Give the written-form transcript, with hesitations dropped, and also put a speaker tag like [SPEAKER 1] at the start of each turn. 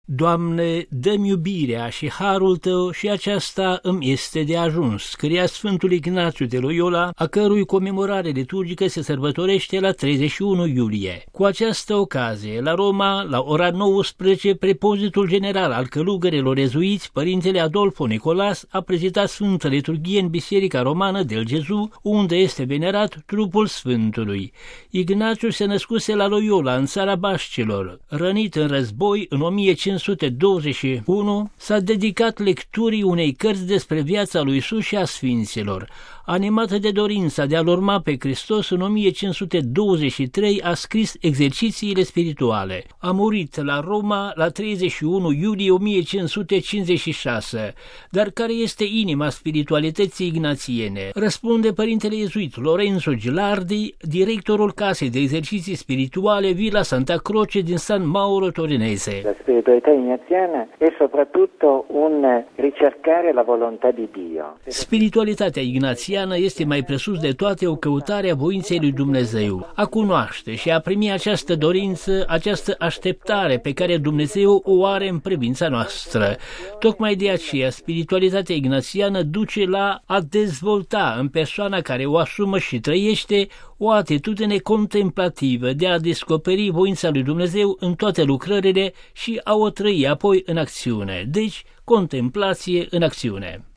[SPEAKER 1] Doamne, dă-mi iubirea și harul Tău și aceasta îmi este de ajuns, scria Sfântul Ignațiu de Loyola, a cărui comemorare liturgică se sărbătorește la 31 iulie. Cu această ocazie, la Roma, la ora 19, prepozitul general al călugărilor ezuiți, părintele Adolfo Nicolas, a prezidat Sfântă Liturghie în Biserica Romană del Gesù, unde este venerat trupul Sfântului. Ignațiu se născuse la Loyola, în țara Bașcilor. Rănit în război în 1521, s-a dedicat lecturii unei cărți despre viața lui Iisus și a Sfinților. Animată de dorința de a-L urma pe Hristos, în 1523 a scris Exercițiile spirituale. A murit la Roma la 31 iulie 1556. Dar care este inima spiritualității ignațiene? Răspunde părintele iezuit Lorenzo Gilardi, directorul casei de exerciții spirituale Villa Santa Croce din San Mauro Torinese.
[SPEAKER 2] La spiritualità ignaziana è soprattutto un ricercare la volontà di Dio.
[SPEAKER 1] Spiritualitatea ignațiană este mai presus de toate o căutare a voinței lui Dumnezeu, a cunoaște și a primi această dorință, această așteptare pe care Dumnezeu o are în privința noastră. Tocmai de aceea, spiritualitatea ignațiană duce la a dezvolta în persoana care o asumă și trăiește o atitudine contemplativă de a descoperi voința lui Dumnezeu în toate lucrările și a o trăi apoi în acțiune. Deci, contemplație în acțiune.